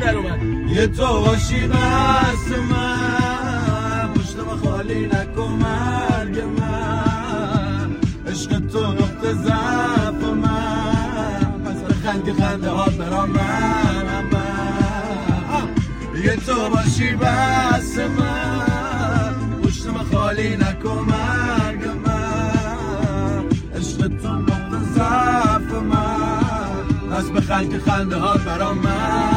در اومد. یه تو باشی قصد من، پشتم خالی نکن مرگ من، عشق تو نقطه ضعف من، پس بخند که خنده هات برام من. یه تو باشی بس من، پشتم خالی نکن مرگ من، عشق تو نقطه ضعف من، پس بخند که خنده هات برام من.